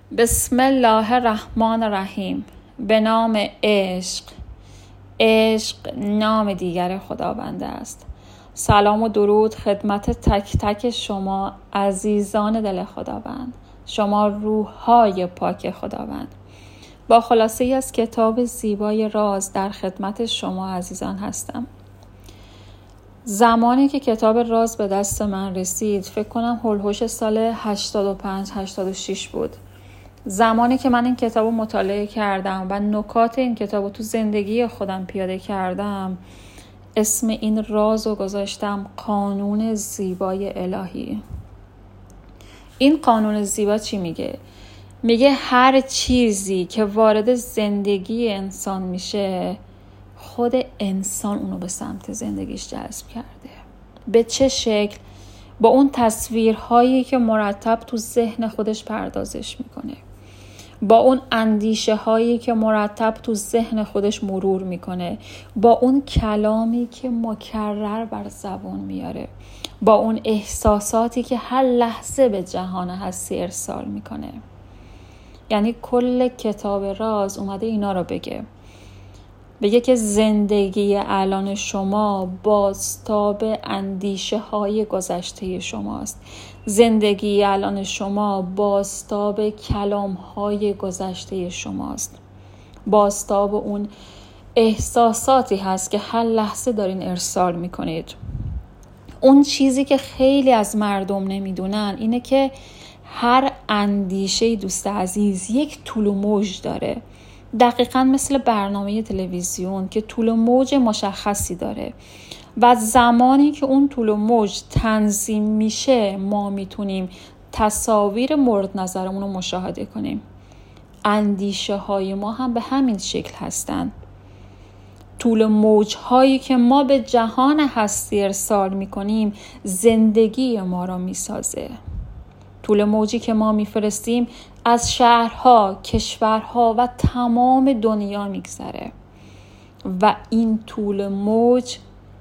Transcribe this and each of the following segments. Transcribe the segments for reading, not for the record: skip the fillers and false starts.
بسم الله الرحمن الرحیم. به نام عشق. عشق نام دیگر خداوند است. سلام و درود خدمت تک تک شما عزیزان دل خداوند، شما روح‌های پاک خداوند. با خلاصه ای از کتاب زیبای راز در خدمت شما عزیزان هستم. زمانی که کتاب راز به دست من رسید فکر کنم هولوش سال 85-86 بود. زمانی که من این کتاب رو مطالعه کردم و نکات این کتاب رو تو زندگی خودم پیاده کردم، اسم این راز رو گذاشتم قانون زیبای الهی. این قانون زیبا چی میگه؟ میگه هر چیزی که وارد زندگی انسان میشه، خود انسان اونو به سمت زندگیش جذب کرده. به چه شکل؟ با اون تصویرهایی که مرتب تو ذهن خودش پردازش میکنه، با اون اندیشه هایی که مرتب تو ذهن خودش مرور میکنه، با اون کلامی که مکرر بر زبان میاره، با اون احساساتی که هر لحظه به جهان هستی ارسال میکنه. یعنی کل کتاب راز اومده اینا رو بگه که زندگی الان شما بازتاب اندیشه های گذشته شماست. زندگی الان شما بازتاب کلام های گذشته شماست. بازتاب اون احساساتی هست که هر لحظه دارین ارسال میکنید. اون چیزی که خیلی از مردم نمیدونن اینه که هر اندیشه دوست عزیز یک طول و موج داره. دقیقاً مثل برنامه تلویزیون که طول و موج مشخصی داره و زمانی که اون طول و موج تنظیم میشه ما میتونیم تصاویر مورد نظرمون رو مشاهده کنیم. اندیشه های ما هم به همین شکل هستن. طول موج هایی که ما به جهان هستی ارسال میکنیم زندگی ما رو میسازه. طول موجی که ما میفرستیم از شهرها، کشورها و تمام دنیا میگذره و این طول موج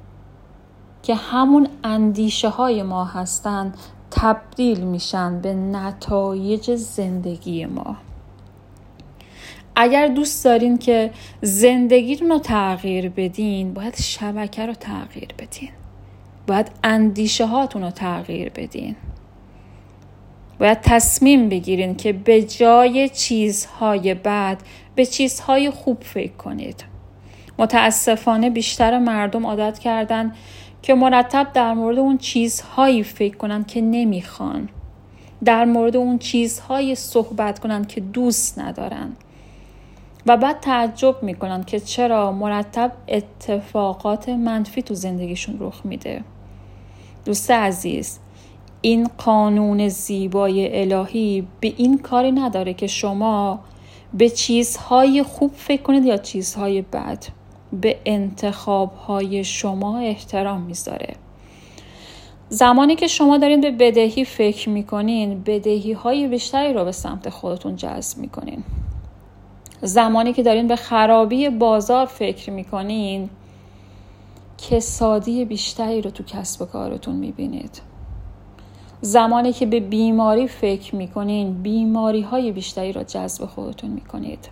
که همون اندیشه های ما هستن تبدیل میشن به نتایج زندگی ما. اگر دوست دارین که زندگیتون رو تغییر بدین، باید شبکه رو تغییر بدین، باید اندیشه هاتون رو تغییر بدین، باید تصمیم بگیرین که به جای چیزهای بد به چیزهای خوب فکر کنید. متاسفانه بیشتر مردم عادت کردن که مرتب در مورد اون چیزهایی فکر کنن که نمیخوان، در مورد اون چیزهایی صحبت کنن که دوست ندارن و بعد تعجب میکنن که چرا مرتب اتفاقات منفی تو زندگیشون رخ میده. دوست عزیز، این قانون زیبای الهی به این کاری نداره که شما به چیزهای خوب فکر کنید یا چیزهای بد. به انتخابهای شما احترام میذاره. زمانی که شما دارین به بدهی فکر میکنین، بدهی های بیشتری رو به سمت خودتون جذب میکنین. زمانی که دارین به خرابی بازار فکر میکنین، کسادی بیشتری رو تو کسب و کارتون میبینید. زمانی که به بیماری فکر میکنین، بیماری های بیشتری رو جذب خودتون میکنید.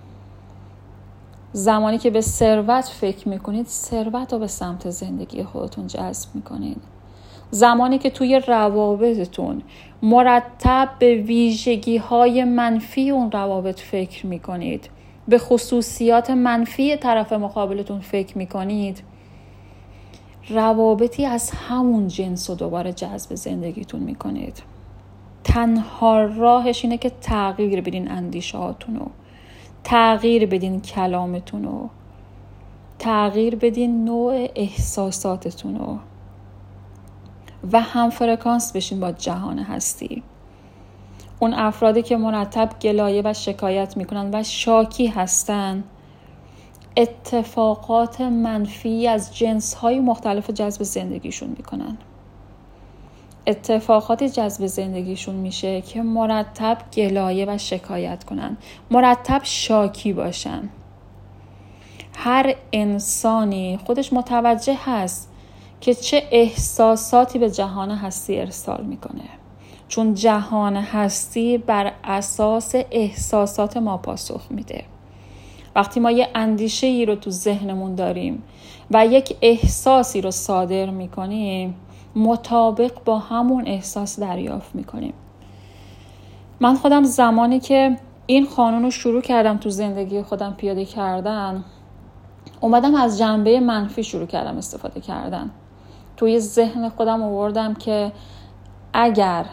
زمانی که به ثروت فکر میکنید، ثروت رو به سمت زندگی خودتون جذب میکنید. زمانی که توی روابطتون مرتب به ویژگی های منفی اون روابط فکر میکنید، به خصوصیات منفی طرف مقابلتون فکر میکنید، روابطی از همون جنس رو دوباره جذب زندگیتون میکنید. تنها راهش اینه که تغییر بدین اندیشه هاتون رو، تغییر بدین کلامتون رو، تغییر بدین نوع احساساتتون رو و هم فرکانس بشین با جهان هستی. اون افرادی که مرتب گلایه و شکایت میکنن و شاکی هستن، اتفاقات منفی از جنس‌های مختلف جذب زندگیشون میکنن. اتفاقات جذب زندگیشون میشه که مرتب گلایه و شکایت کنن، مرتب شاکی باشن. هر انسانی خودش متوجه هست که چه احساساتی به جهان هستی ارسال میکنه، چون جهان هستی بر اساس احساسات ما پاسخ میده. وقتی ما یه اندیشه ای رو تو ذهنمون داریم و یک احساسی رو صادر میکنیم، مطابق با همون احساس دریافت میکنیم. من خودم زمانی که این قانون رو شروع کردم تو زندگی خودم پیاده کردن، اومدم از جنبه منفی شروع کردم استفاده کردن. توی ذهن خودم آوردم که اگر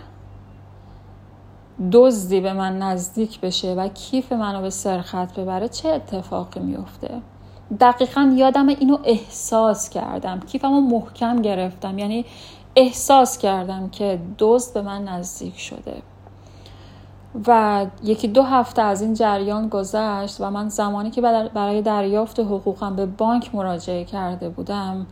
دزدی به من نزدیک بشه و کیف منو به سرقت ببره چه اتفاقی میفته. دقیقاً یادم اینو احساس کردم، کیفمو محکم گرفتم، یعنی احساس کردم که دزد به من نزدیک شده. و 1-2 هفته از این جریان گذشت و من زمانی که برای دریافت حقوقم به بانک مراجعه کرده بودم،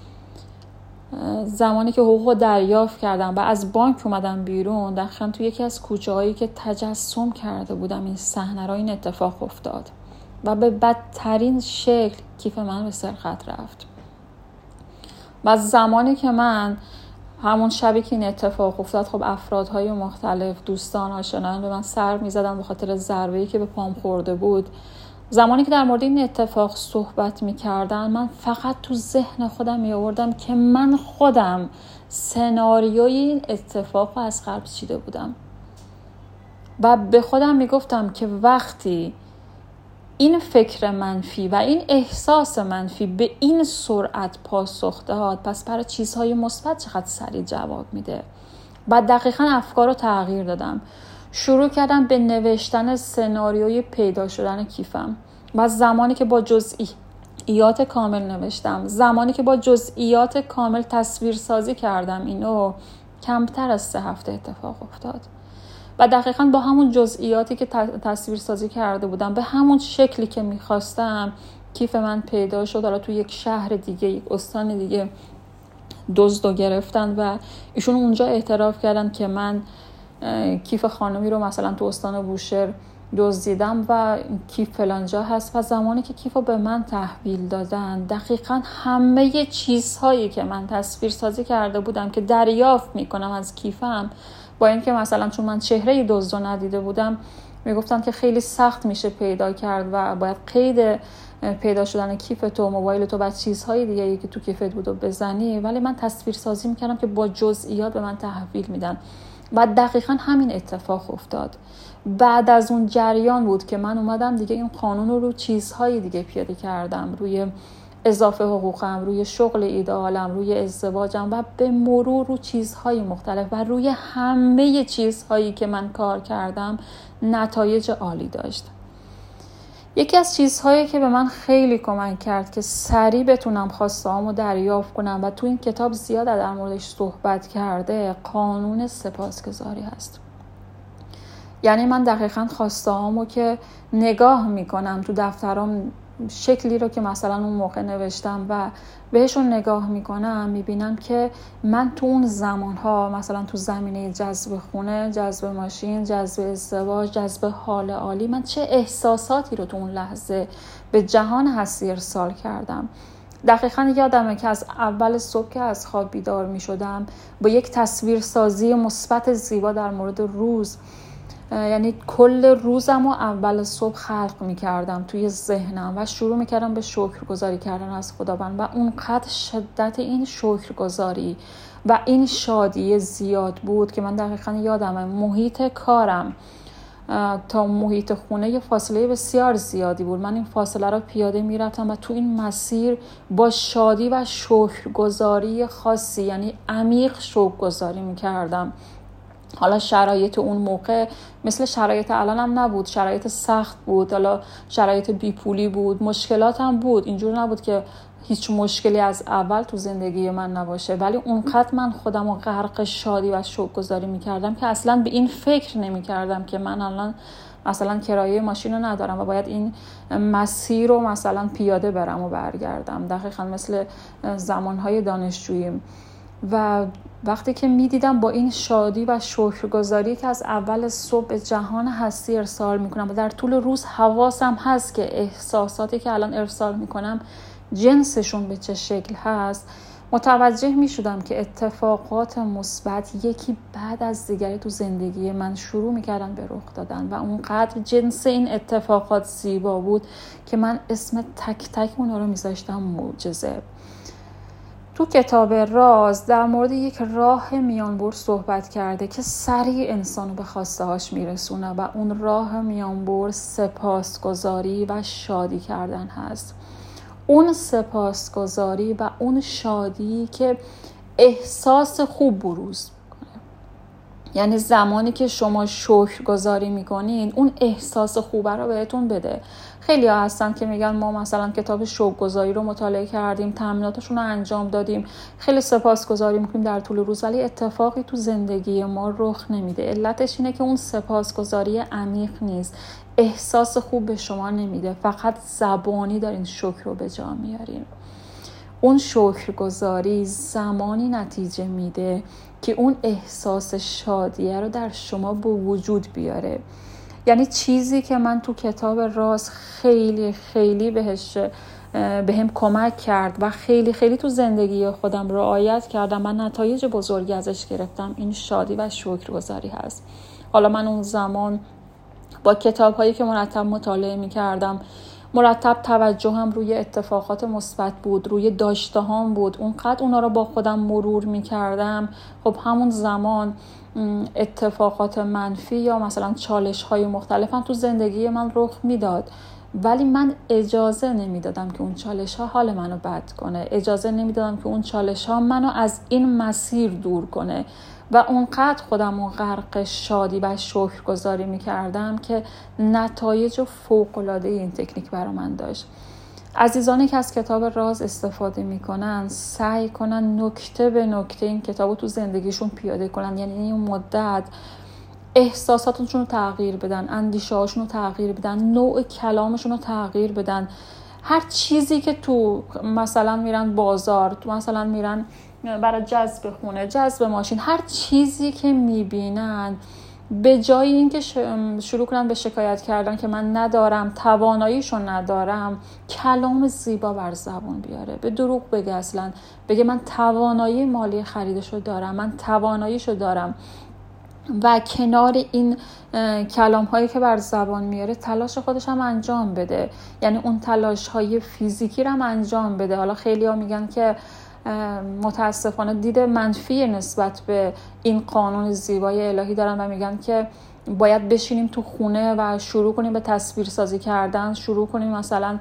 زمانی که حقوق رو دریافت کردم و از بانک اومدم بیرون، دقیقاً تو یکی از کوچه‌هایی که تجسم کرده بودم این صحنه را این اتفاق افتاد و به بدترین شکل کیف من به سرقت رفت. و زمانی که من همون شبی که این اتفاق افتاد، خب افرادهای مختلف، دوستان، آشنایان به من سر می‌زدن به خاطر ضربه‌ای که به پام خورده بود. زمانی که در مورد این اتفاق صحبت می‌کردن، من فقط تو ذهن خودم می‌آوردم که من خودم سناریوی این اتفاق رو از قلب چیده بودم و به خودم میگفتم که وقتی این فکر منفی و این احساس منفی به این سرعت پاسخ داد، پس برای چیزهای مثبت چقدر سریع جواب میده. بعد دقیقاً افکار رو تغییر دادم. شروع کردم به نوشتن سناریوی پیدا شدن کیفم و زمانی که با جزئیات کامل نوشتم، زمانی که با جزئیات کامل تصویرسازی کردم، اینو کمتر از 3 هفته اتفاق افتاد. و دقیقاً با همون جزئیاتی که تصویرسازی کرده بودم، به همون شکلی که میخواستم، کیف من پیدا شد. حالا تو یک شهر دیگه، یک استان دیگه دزدو گرفتن و ایشون اونجا اعتراف کردن که من کیف خانمی رو مثلا تو استان بوشهر دزدیدم و کیف فلانجا هست. و زمانی که کیف رو به من تحویل دادن، دقیقاً همه چیزهایی که من تصویرسازی کرده بودم که دریافت میکنم از کیفم، با اینکه مثلا چون من چهره دزد رو ندیده بودم، میگفتن که خیلی سخت میشه پیدا کرد و باید قید پیدا شدن کیف تو، موبایل تو و چیزهای دیگه که تو کیفت بود رو بزنی، ولی من تصویر سازی میکردم که با جزئیات به من تحویل میدن. و دقیقاً همین اتفاق افتاد. بعد از اون جریان بود که من اومدم دیگه این قانون رو چیزهای دیگه پیاده کردم، روی اضافه حقوقم، روی شغل ایدئالم، روی ازدواجم و به مرور رو چیزهای مختلف و روی همه چیزهایی که من کار کردم نتایج عالی داشت. یکی از چیزهایی که به من خیلی کمک کرد که سریع بتونم خواسته‌هامو دریافت کنم و تو این کتاب زیاد در موردش صحبت کرده، قانون سپاسگزاری هست. یعنی من دقیقاً خواسته‌هامو که نگاه میکنم تو دفترام، شکلی رو که مثلا اون موقع نوشتم و بهشون نگاه میکنم، میبینم که من تو اون زمانها مثلا تو زمینه جذب خونه، جذب ماشین، جذب ازدواج، جذب حال عالی، من چه احساساتی رو تو اون لحظه به جهان هستی ارسال کردم. دقیقاً یادمه که از اول صبح که از خواب بیدار میشدم با یک تصویرسازی مثبت زیبا در مورد روز، یعنی کل روزم رو اول صبح خلق میکردم توی ذهنم و شروع میکردم به شکرگزاری کردن از خداوند و اونقدر شدت این شکرگزاری و این شادی زیاد بود که من دقیقاً یادمه محیط کارم تا محیط خونه یه فاصله بسیار زیادی بود. من این فاصله رو پیاده میرفتم و تو این مسیر با شادی و شکرگزاری خاصی، یعنی عمیق شکرگزاری میکردم. حالا شرایط اون موقع مثل شرایط الانم نبود، شرایط سخت بود، حالا شرایط بیپولی بود، مشکلات هم بود، اینجور نبود که هیچ مشکلی از اول تو زندگی من نباشه، ولی اونقدر من خودم رو غرق شادی و شکرگزاری میکردم که اصلا به این فکر نمیکردم که من الان مثلا کرایه ماشین رو ندارم و باید این مسیر رو مثلا پیاده برم و برگردم. دقیقاً مثل زمانهای دانشجوییم. و وقتی که میدیدم با این شادی و شکرگزاری که از اول صبح به جهان هستی ارسال میکنم و در طول روز حواسم هست که احساساتی که الان ارسال میکنم جنسشون به چه شکل هست، متوجه می شدم که اتفاقات مثبت یکی بعد از دیگری تو زندگی من شروع می کردن به رخ دادن و اونقدر جنس این اتفاقات زیبا بود که من اسم تک تک اونا رو می ذاشتم معجزه. تو کتاب راز در مورد یک راه میانبر صحبت کرده که سریع انسانو به خواسته هاش میرسونه و اون راه میانبر سپاسگزاری و شادی کردن هست. اون سپاسگزاری و اون شادی که احساس خوب بروز کنه. یعنی زمانی که شما شکرگزاری میکنین اون احساس خوبه رو بهتون بده. خیلی ها هستن که میگن ما مثلا کتاب شکرگزاری رو مطالعه کردیم، تمریناتشون رو انجام دادیم، خیلی سپاسگزاری میکنیم در طول روز، ولی اتفاقی تو زندگی ما رخ نمیده. علتش اینه که اون سپاسگزاری عمیق نیست، احساس خوب به شما نمیده، فقط زبانی دارین شکر رو به جا میارین. اون شکرگزاری زمانی نتیجه میده که اون احساس شادیه رو در شما به وجود بیاره. یعنی چیزی که من تو کتاب راز خیلی خیلی بهم کمک کرد و خیلی خیلی تو زندگی خودم رعایت کردم و نتایج بزرگی ازش گرفتم، این شادی و شکرگزاری هست. حالا من اون زمان با کتاب‌هایی که مرتب مطالعه می‌کردم، مرتب توجهم روی اتفاقات مثبت بود، روی داشته‌هام بود، اونقدر اونا رو با خودم مرور می‌کردم. خب همون زمان اتفاقات منفی یا مثلا چالش‌های مختلفم تو زندگی من رخ میداد، ولی من اجازه نمیدادم که اون چالش‌ها حال منو بد کنه، اجازه نمیدادم که اون چالش‌ها منو از این مسیر دور کنه و اونقدر خودم رو غرق شادی و شکرگزاری میکردم که نتایج فوق‌العاده این تکنیک برای من داشت. عزیزانی که از کتاب راز استفاده میکنن سعی کنن نکته به نکته این کتاب رو تو زندگیشون پیاده کنن. یعنی این مدت احساساتشون رو تغییر بدن، اندیشه هاشون رو تغییر بدن، نوع کلامشون رو تغییر بدن. هر چیزی که تو مثلا میرن بازار، تو مثلا میرن برای جذب خونه، جذب ماشین، هر چیزی که میبینن به جای اینکه شروع کنن به شکایت کردن که من ندارم، تواناییشو ندارم، کلام زیبا بر زبان بیاره. به دروغ بگه، اصلا بگه من توانایی مالی خریدشو دارم، من تواناییشو دارم و کنار این کلام هایی که بر زبان میاره تلاش خودش هم انجام بده. یعنی اون تلاش های فیزیکی رو هم انجام بده. حالا خیلی ها میگن که متاسفانه دید منفی نسبت به این قانون زیبای الهی دارن و میگن که باید بشینیم تو خونه و شروع کنیم به تصویرسازی کردن، شروع کنیم مثلا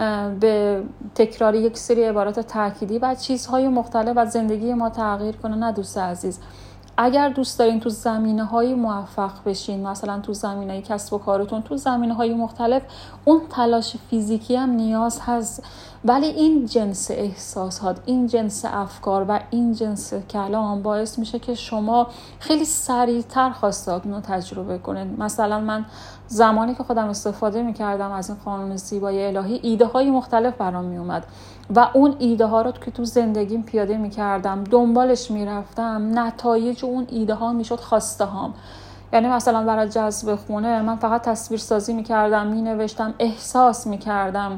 به تکرار یک سری عبارات تأکیدی و چیزهای مختلف و زندگی ما تغییر کنه. نه دوست عزیز، اگر دوست دارین تو زمینه‌های موفق بشین، مثلا تو زمینه‌های کسب و کارتون، تو زمینه‌های مختلف، اون تلاش فیزیکی هم نیاز هست، ولی این جنس احساسات، این جنس افکار و این جنس کلام باعث میشه که شما خیلی سریعتر خواستهاتون رو تجربه کنید. مثلا من زمانی که خودم استفاده میکردم از این قانون زیبای الهی، ایده های مختلف برام میومد و اون ایده ها رو که تو زندگیم پیاده میکردم، دنبالش میرفتم، نتایج اون ایده ها میشد خواسته هام. یعنی مثلا برای جذب خونه من فقط تصویر سازی میکردم، مینوشتم، احساس میکردم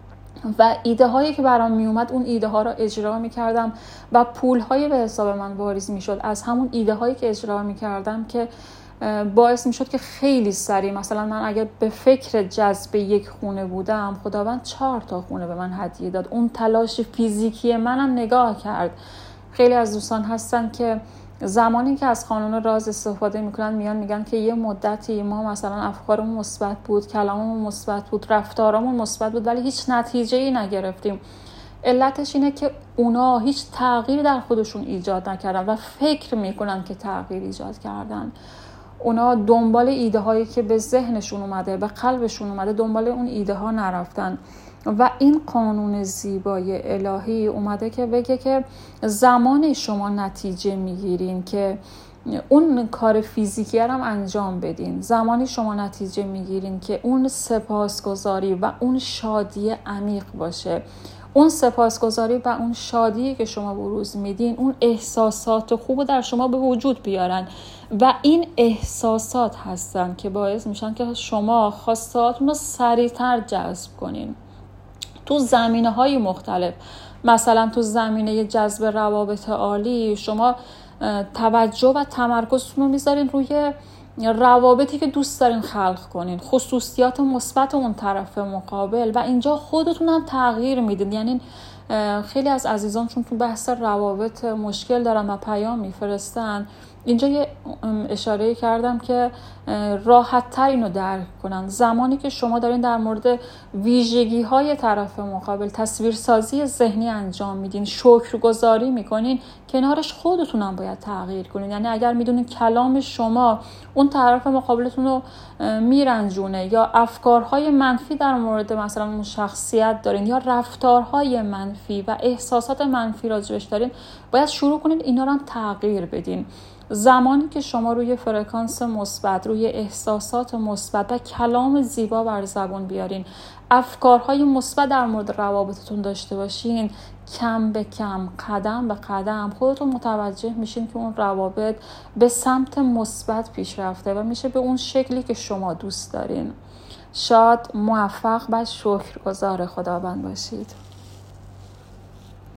و ایده هایی که برام می اومد اون ایده ها رو اجرا می کردم و پول هایی به حساب من واریز می شد از همون ایده هایی که اجرا می کردم که باعث می شد که خیلی سریع، مثلا من اگر به فکر جذب یک خونه بودم، خداوند 4 خونه به من هدیه داد. اون تلاش فیزیکی منم نگاه کرد. خیلی از دوستان هستن که زمانی که از قانون راز استفاده میکنن میگن که یه مدتی ما مثلا افکارمون مثبت بود، کلاممون مثبت بود، رفتارمون مثبت بود، ولی هیچ نتیجه‌ای نگرفتیم. علتش اینه که اونا هیچ تغییر در خودشون ایجاد نکردن و فکر میکنن که تغییر ایجاد کردن. اونا دنبال ایده هایی که به ذهنشون اومده، به قلبشون اومده، دنبال اون ایده ها نرفتن. و این قانون زیبای الهی اومده که بگه که زمانی شما نتیجه میگیرین که اون کار فیزیکی هم انجام بدین، زمانی شما نتیجه میگیرین که اون سپاسگزاری و اون شادی عمیق باشه، اون سپاسگزاری و اون شادی که شما بروز میدین، اون احساسات خوب در شما به وجود بیارن و این احساسات هستن که باعث میشن که شما خواستهاتون رو سریعتر جذب کنین تو زمینه‌های مختلف. مثلا تو زمینه جذب روابط عالی شما توجه و تمرکزتون رو میذارین روی روابطی که دوست دارین خلق کنین، خصوصیات مثبت اون طرف مقابل، و اینجا خودتون هم تغییر میدین. یعنی خیلی از عزیزان چون تو بحث روابط مشکل دارن و پیام میفرستن، اینجا یه اشاره کردم که راحت تر اینو درک کنن. زمانی که شما دارین در مورد ویژگی های طرف مقابل تصویرسازی ذهنی انجام میدین، شکرگزاری میکنین، کنارش خودتون هم باید تغییر کنین. یعنی اگر میدونین کلام شما اون طرف مقابلتون رو میرنجونه، یا افکارهای منفی در مورد مثلا اون شخصیت دارین، یا رفتارهای منفی و احساسات منفی راجبش دارین، باید شروع کنین اینا رو هم تغییر بدین. زمانی که شما روی فرکانس مثبت، روی احساسات مثبت و کلام زیبا بر زبان بیارین، افکارهای مثبت در مورد روابطتون داشته باشین، کم به کم، قدم به قدم خودتون متوجه میشین که اون روابط به سمت مثبت پیش رفته و میشه به اون شکلی که شما دوست دارین. شاد، موفق و شکرگزار خداوند باشید.